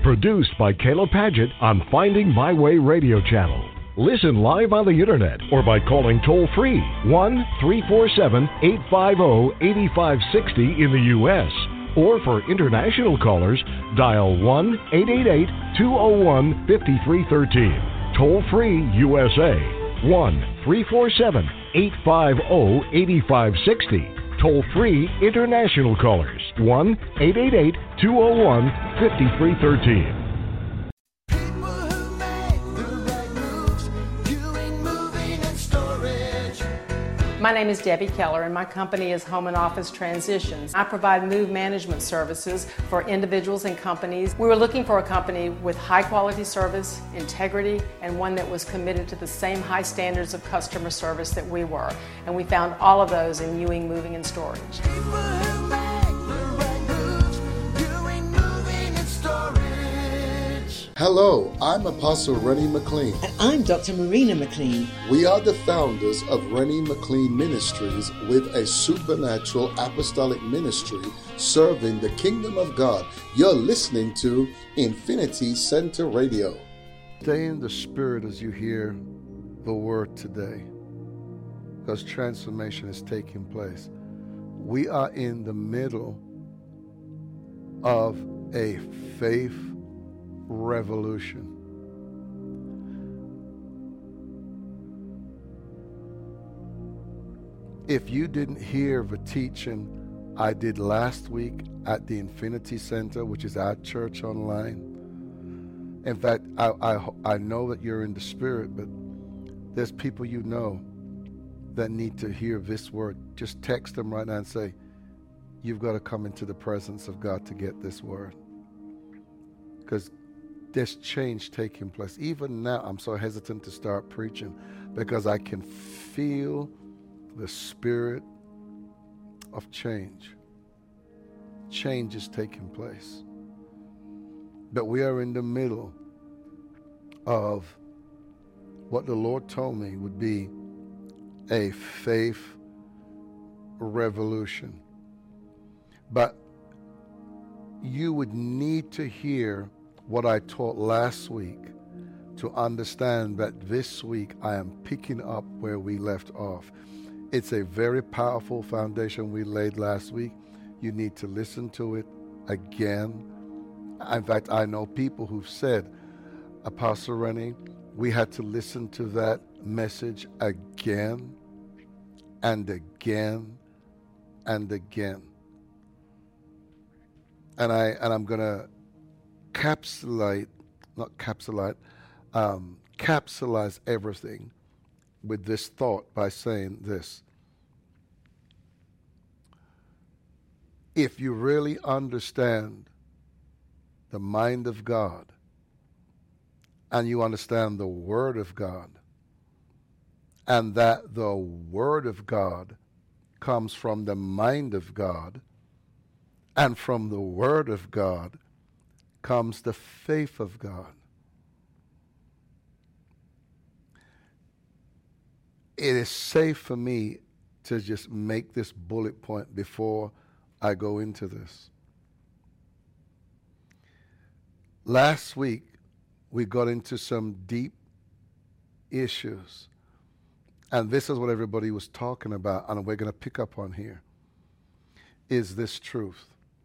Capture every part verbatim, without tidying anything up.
Produced by Kayla Padgett on Finding My Way Radio Channel. Listen live on the internet or by calling toll-free one three four seven, eight five zero, eight five six zero in the U S Or for international callers, dial one eight eight eight, two zero one, five three one three. Toll-free U S A, one three four seven, eight five zero, eight five six zero. Toll-free international callers, one eight eight eight, two zero one, five three one three. My name is Debbie Keller, and my company is Home and Office Transitions. I provide move management services for individuals and companies. We were looking for a company with high quality service, integrity, and one that was committed to the same high standards of customer service that we were. And we found all of those in Ewing Moving and Storage. Hello, I'm Apostle Rennie McLean. And I'm Doctor Marina McLean. We are the founders of Rennie McLean Ministries with a supernatural apostolic ministry serving the kingdom of God. You're listening to Infinity Center Radio. Stay in the spirit as you hear the word today, because transformation is taking place. We are in the middle of a faith revolution. If you didn't hear the teaching I did last week at the Infinity Center, which is our church online, in fact, I, I, I know that you're in the spirit, but there's people you know that need to hear this word. Just text them right now and say, you've got to come into the presence of God to get this word. Because there's change taking place. Even now, I'm so hesitant to start preaching because I can feel the spirit of change. Change is taking place. But we are in the middle of what the Lord told me would be a faith revolution. But you would need to hear what I taught last week to understand that this week I am picking up where we left off. It's a very powerful foundation we laid last week. You need to listen to it again. In fact, I know people who've said, Apostle Rennie, we had to listen to that message again and again and again. And I and I'm gonna capsulate, not capsulate, um, capsulize everything with this thought by saying this. If you really understand the mind of God and you understand the Word of God, and that the Word of God comes from the mind of God, and from the Word of God comes the faith of God. It is safe for me to just make this bullet point before I go into this. Last week, we got into some deep issues. And this is what everybody was talking about, and we're going to pick up on here. Is this truth?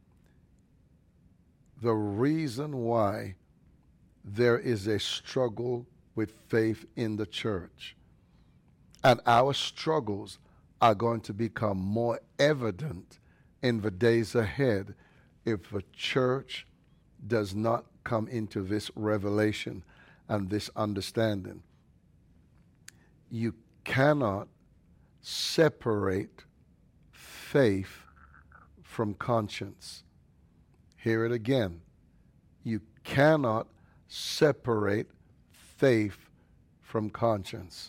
The reason why there is a struggle with faith in the church, and our struggles are going to become more evident in the days ahead if the church does not come into this revelation and this understanding. You cannot separate faith from conscience. Hear it again. You cannot separate faith from conscience.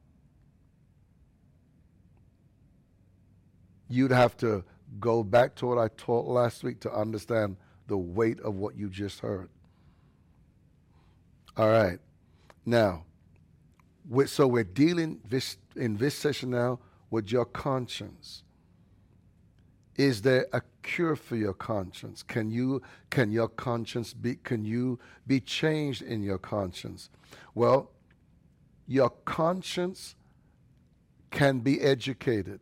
You'd have to go back to what I taught last week to understand the weight of what you just heard. All right. Now, so we're dealing this in this session now with your conscience. Is there a cure for your conscience? Can you can your conscience be can you be changed in your conscience? Well, your conscience can be educated.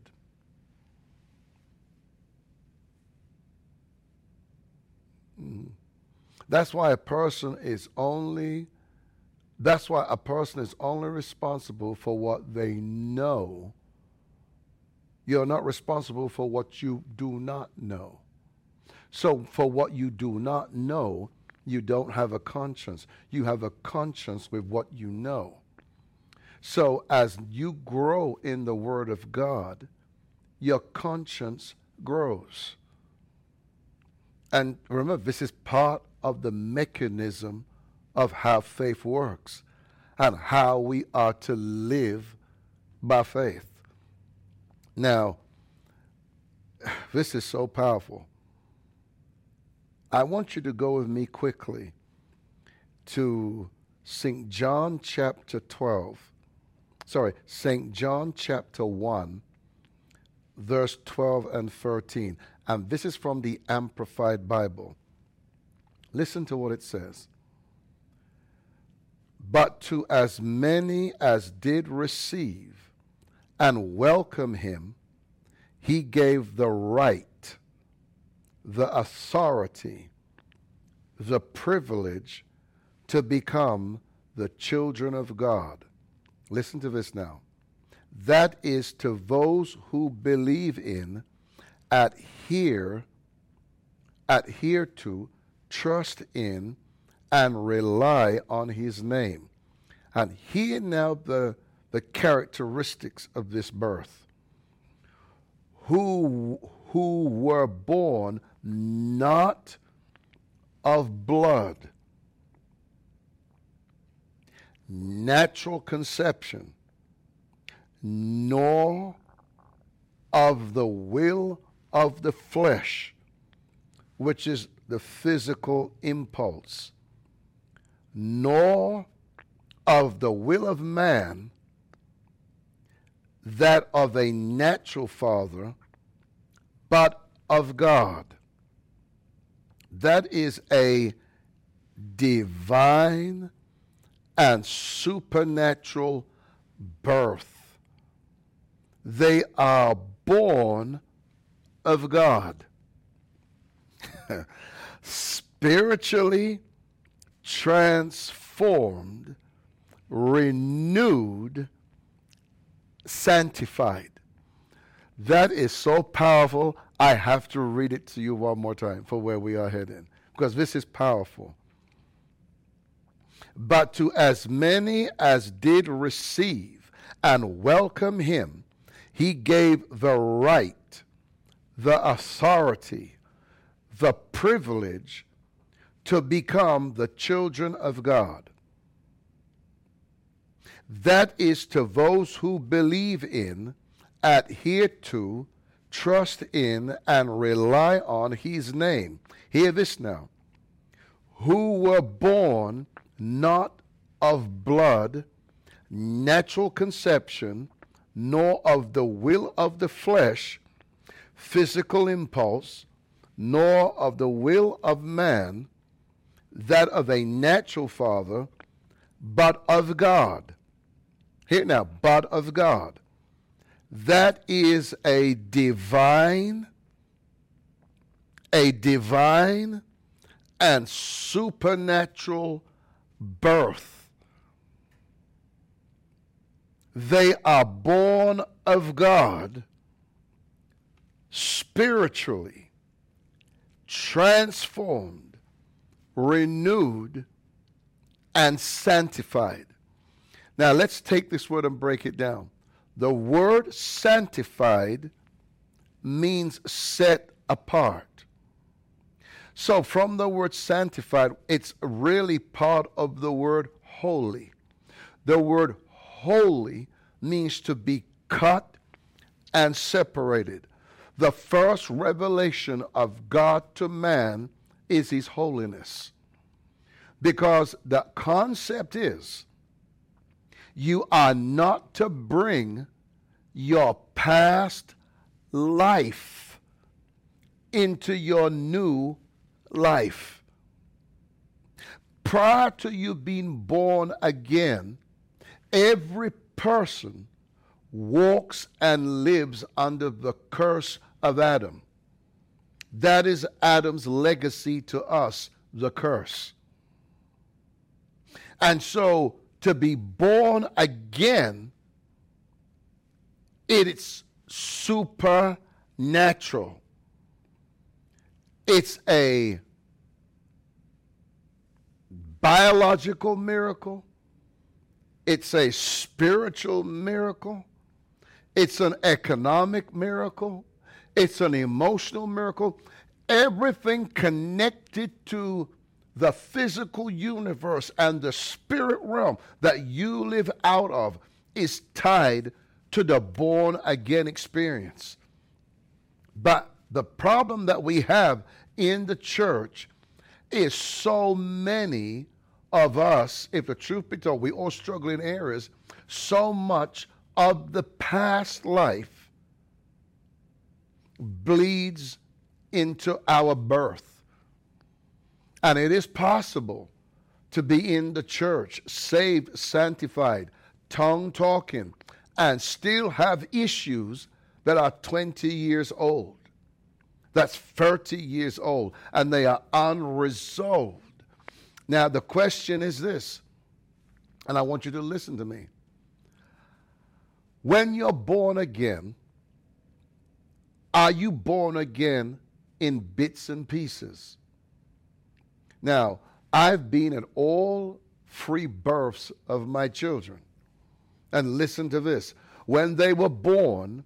Mm. That's why a person is only that's why a person is only responsible for what they know. You're not responsible for what you do not know. So for what you do not know, you don't have a conscience. You have a conscience with what you know. So as you grow in the Word of God, your conscience grows. And remember, this is part of the mechanism of how faith works and how we are to live by faith. Now, this is so powerful. I want you to go with me quickly to Saint John chapter twelve. Sorry, Saint John chapter one, verse twelve and thirteen. And this is from the Amplified Bible. Listen to what it says. But to as many as did receive and welcome him, he gave the right, the authority, the privilege to become the children of God. Listen to this now. That is to those who believe in, adhere, adhere to, trust in, and rely on his name. And here now the, the characteristics of this birth. Who, who were born not of blood, natural conception, nor of the will of the flesh, which is the physical impulse, nor of the will of man, that of a natural father, but of God. That is a divine and supernatural birth. They are born of God. Spiritually transformed, renewed, sanctified. That is so powerful. I have to read it to you one more time for where we are heading, because this is powerful. But to as many as did receive and welcome him, he gave the right, the authority, the privilege to become the children of God. That is to those who believe in, adhere to, trust in, and rely on his name. Hear this now. Who were born not of blood, natural conception, nor of the will of the flesh, physical impulse, nor of the will of man, that of a natural father, but of God. Here now, but of God. That is a divine, a divine and supernatural birth. They are born of God spiritually, transformed, renewed, and sanctified. Now let's take this word and break it down. The word sanctified means set apart. So from the word sanctified, it's really part of the word holy. The word holy means to be cut and separated. The first revelation of God to man is his holiness. Because the concept is, you are not to bring your past life into your new life. Prior to you being born again, every person walks and lives under the curse of Adam. That is Adam's legacy to us, the curse. And so to be born again, it's supernatural. It's a biological miracle. It's a spiritual miracle. It's an economic miracle. It's an emotional miracle. Everything connected to the physical universe and the spirit realm that you live out of is tied to the born again experience. But the problem that we have in the church is so many of us, if the truth be told, we all struggle in areas, so much of the past life bleeds into our birth. And it is possible to be in the church, saved, sanctified, tongue talking, and still have issues that are twenty years old. That's thirty years old, and they are unresolved. Now, the question is this, and I want you to listen to me. When you're born again, are you born again in bits and pieces? Now, I've been at all three births of my children. And listen to this. When they were born,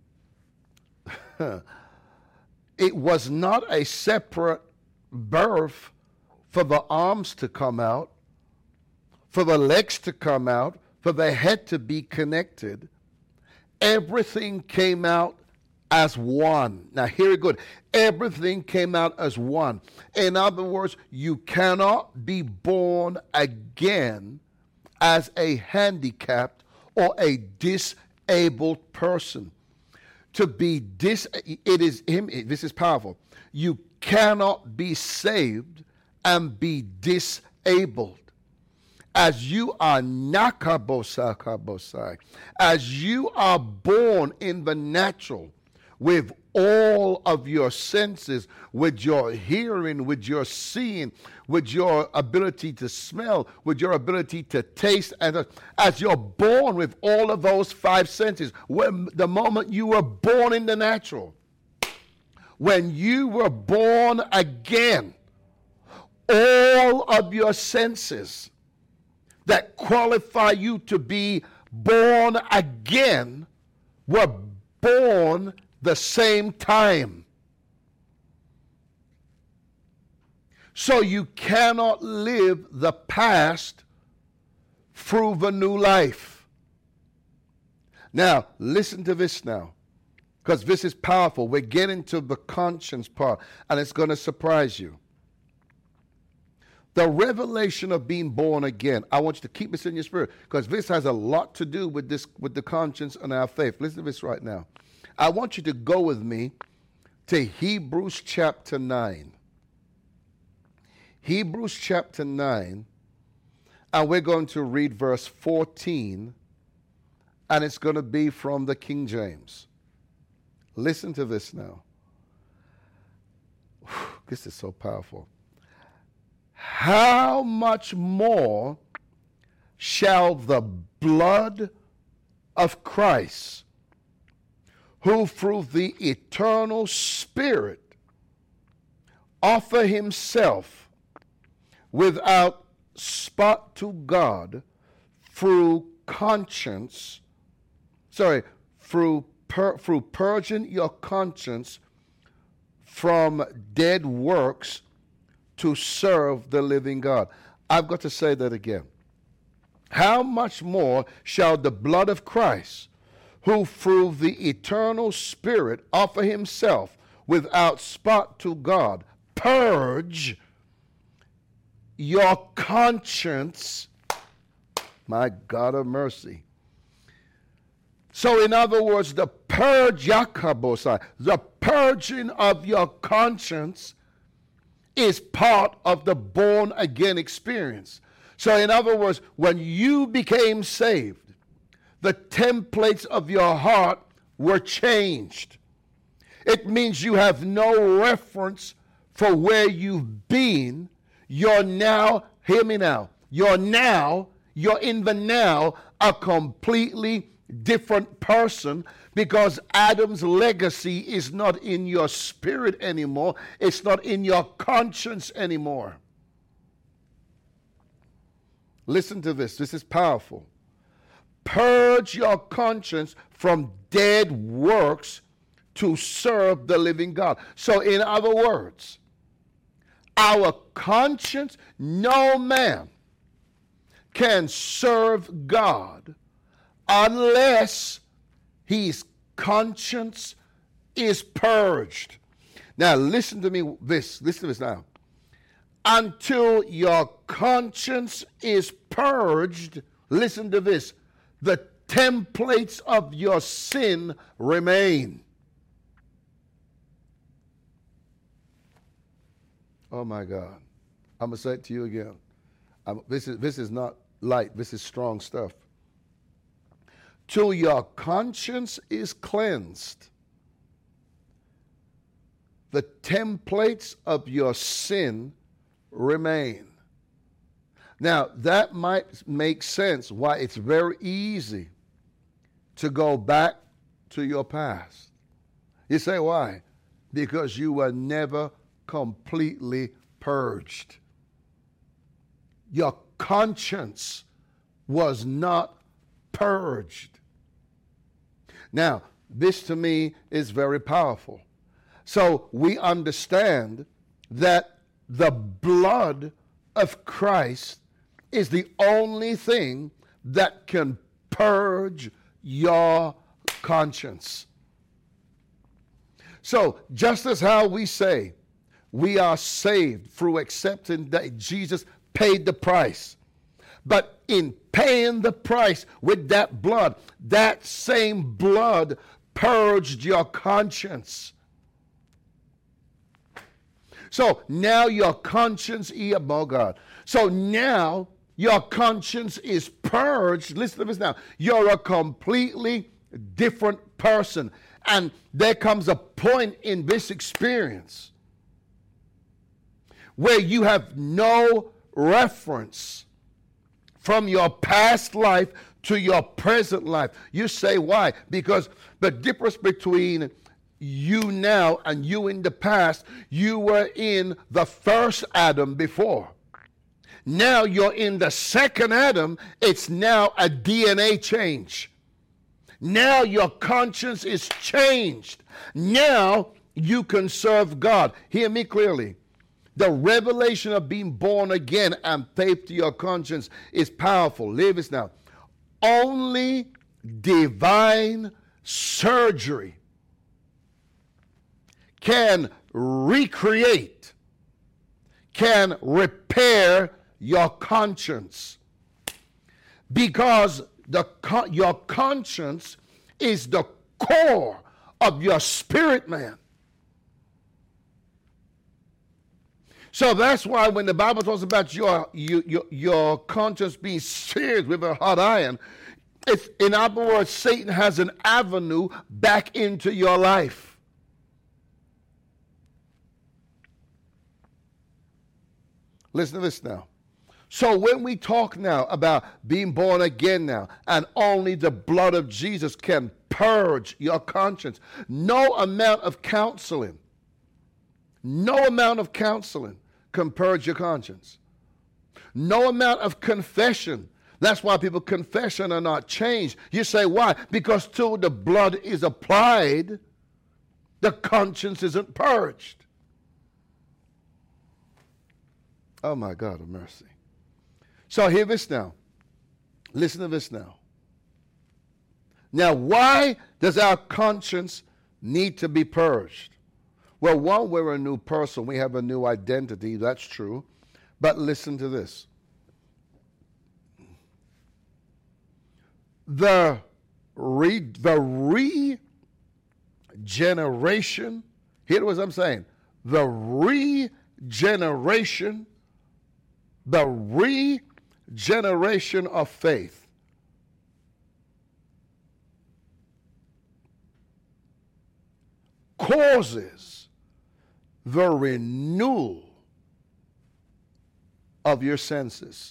it was not a separate birth for the arms to come out, for the legs to come out, for the head to be connected. Everything came out as one. Now, hear it good. Everything came out as one. In other words, you cannot be born again as a handicapped or a disabled person. To be dis, it is him. This is powerful. You cannot be saved and be disabled. As you are nakabosakabosai, as you are born in the natural, with all of your senses, with your hearing, with your seeing, with your ability to smell, with your ability to taste, and as you're born with all of those five senses, when the moment you were born in the natural, when you were born again, all of your senses that qualify you to be born again were born the same time. So you cannot live the past through the new life. Now, listen to this now, because this is powerful. We're getting to the conscience part, and it's going to surprise you. The revelation of being born again, I want you to keep this in your spirit, because this has a lot to do with this, with the conscience and our faith. Listen to this right now. I want you to go with me to Hebrews chapter nine. Hebrews chapter nine, and we're going to read verse fourteen, and it's going to be from the King James. Listen to this now. Whew, this is so powerful. How much more shall the blood of Christ, who through the eternal Spirit offer himself without spot to God through conscience, sorry, through, pur- through purging your conscience from dead works to serve the living God. I've got to say that again. How much more shall the blood of Christ, who through the eternal Spirit offer himself without spot to God, purge your conscience, my God of mercy. So in other words, the purge, yakabosai, the purging of your conscience is part of the born again experience. So in other words, when you became saved, the templates of your heart were changed. It means you have no reference for where you've been. You're now, hear me now, you're now, you're in the now, a completely different person, because Adam's legacy is not in your spirit anymore. It's not in your conscience anymore. Listen to this. This is powerful. Purge your conscience from dead works to serve the living God. So in other words, our conscience, no man can serve God unless his conscience is purged. Now listen to me this, listen to this now. Until your conscience is purged, listen to this, the templates of your sin remain. Oh my God. I'm going to say it to you again. I'm, this is, this is not light. This is strong stuff. Till your conscience is cleansed, the templates of your sin remain. Now, that might make sense why it's very easy to go back to your past. You say, why? Because you were never completely purged. Your conscience was not purged. Now, this to me is very powerful. So we understand that the blood of Christ is the only thing that can purge your conscience. So just as how we say we are saved through accepting that Jesus paid the price, but in paying the price with that blood, that same blood purged your conscience. So now your conscience, oh God. So now your conscience is purged. Listen to this now. You're a completely different person. And there comes a point in this experience where you have no reference from your past life to your present life. You say, why? Because the difference between you now and you in the past, you were in the first Adam before. Now you're in the second Adam. It's now a D N A change. Now your conscience is changed. Now you can serve God. Hear me clearly. The revelation of being born again and faith to your conscience is powerful. Live this now. Only divine surgery can recreate, can repair your conscience. Because the your conscience is the core of your spirit man. So that's why when the Bible talks about your, your, your, your conscience being seared with a hot iron, it's, in other words, Satan has an avenue back into your life. Listen to this now. So when we talk now about being born again now, and only the blood of Jesus can purge your conscience, no amount of counseling, no amount of counseling can purge your conscience. No amount of confession. That's why people confession are not changed. You say, why? Because till the blood is applied, the conscience isn't purged. Oh my God of mercy. So hear this now. Listen to this now. Now, why does our conscience need to be purged? Well, one, we're a new person. We have a new identity. That's true. But listen to this. The re, the regeneration, hear what I'm saying, the regeneration, the regeneration of faith causes the renewal of your senses.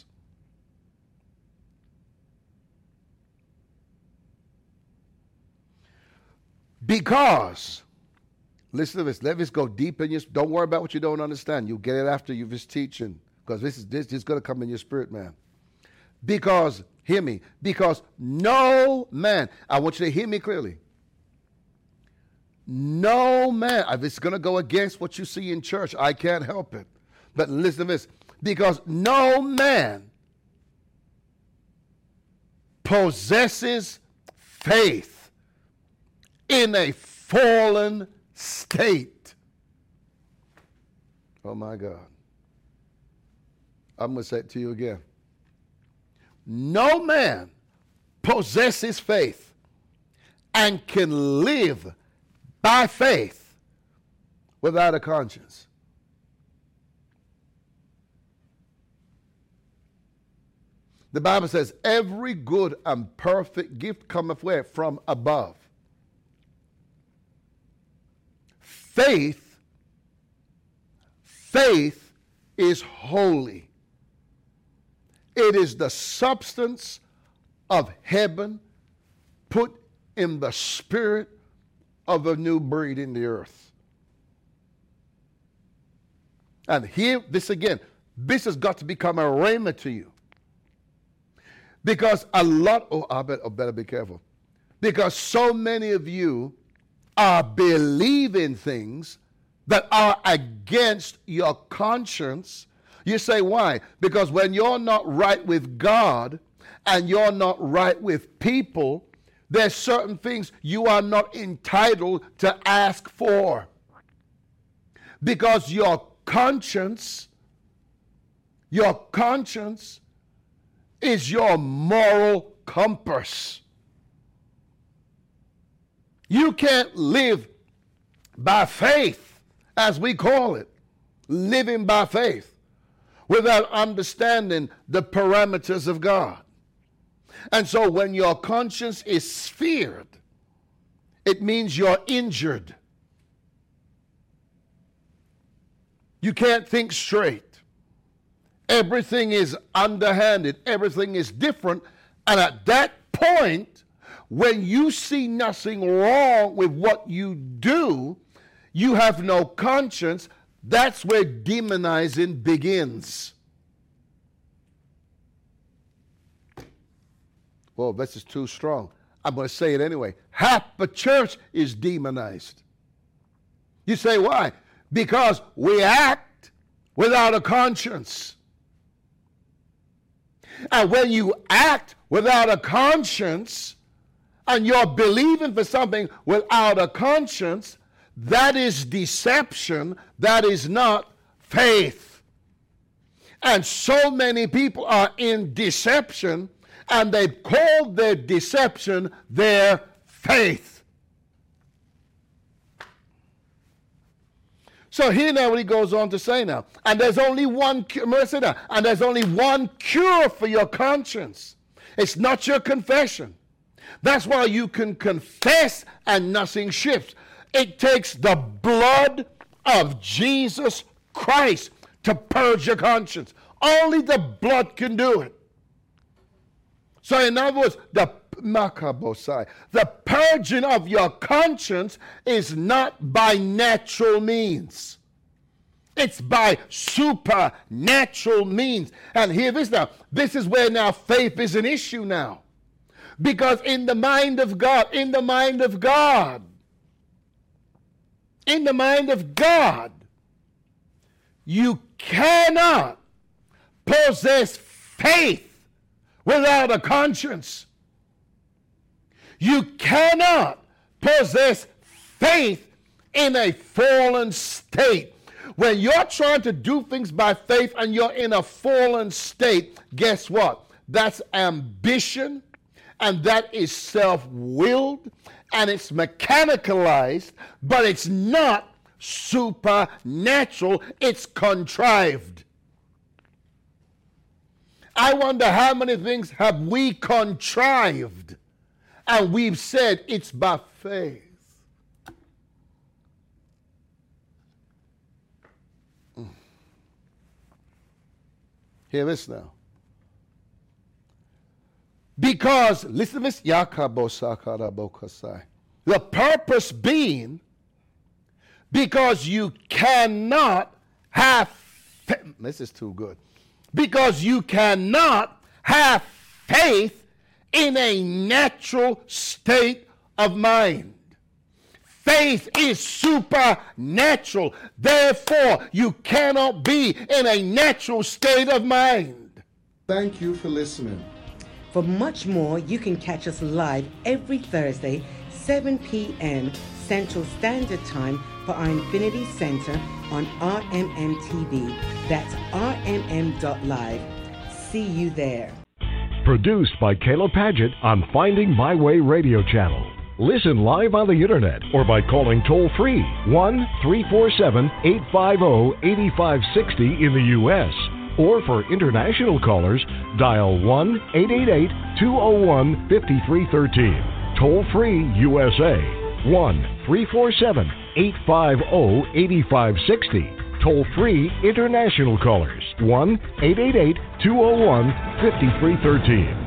Because, listen to this, let this go deep in your, don't worry about what you don't understand. You'll get it after you've just teaching, because this is this is going to come in your spirit, man. Because, hear me, because no man, I want you to hear me clearly. No man, if it's going to go against what you see in church, I can't help it. But listen to this, because no man possesses faith in a fallen state. Oh my God. I'm going to say it to you again. No man possesses faith and can live by faith without a conscience. The Bible says every good and perfect gift cometh where? From above. Faith, faith is holy. It is the substance of heaven put in the spirit of a new breed in the earth. And here, this again, this has got to become a rhema to you. Because a lot, oh, I better, I better be careful. Because so many of you are believing things that are against your conscience. You say, why? Because when you're not right with God and you're not right with people, there's certain things you are not entitled to ask for. Because your conscience, your conscience is your moral compass. You can't live by faith, as we call it, living by faith, without understanding the parameters of God. And so when your conscience is seared, it means you're injured. You can't think straight. Everything is underhanded. Everything is different. And at that point, when you see nothing wrong with what you do, you have no conscience. That's where demonizing begins. Well, this is too strong. I'm going to say it anyway. Half the church is demonized. You say, why? Because we act without a conscience. And when you act without a conscience, and you're believing for something without a conscience, that is deception. That is not faith. And so many people are in deception, and they've called their deception their faith. So here now what he goes on to say now, and there's only one cure, and there's only one cure for your conscience. It's not your confession. That's why you can confess and nothing shifts. It takes the blood of Jesus Christ to purge your conscience. Only the blood can do it. So in other words, the makabosai, the purging of your conscience is not by natural means. It's by supernatural means. And hear this now. This is where now faith is an issue now. Because in the mind of God, in the mind of God, in the mind of God, you cannot possess faith without a conscience. You cannot possess faith in a fallen state. When you're trying to do things by faith and you're in a fallen state, guess what? That's ambition, and that is self-willed, and it's mechanicalized, but it's not supernatural, it's contrived. I wonder how many things have we contrived, and we've said it's by faith. Mm. Hear this now. Because, listen to this, the purpose being, because you cannot have, this is too good, because you cannot have faith in a natural state of mind. Faith is supernatural. Therefore, you cannot be in a natural state of mind. Thank you for listening. For much more, you can catch us live every Thursday, seven p.m. Central Standard Time for our Infinity Center on R M M T V. That's R M M dot live. See you there. Produced by Caleb Paget on Finding My Way Radio Channel. Listen live on the internet or by calling toll-free one three four seven, eight five zero, eight five six zero in the U S Or for international callers, dial one eight eight eight, two zero one, five three one three. Toll-free U S A, one three four seven, eight five zero, eight five six zero. Toll-free international callers, one eight eight eight, two zero one, five three one three.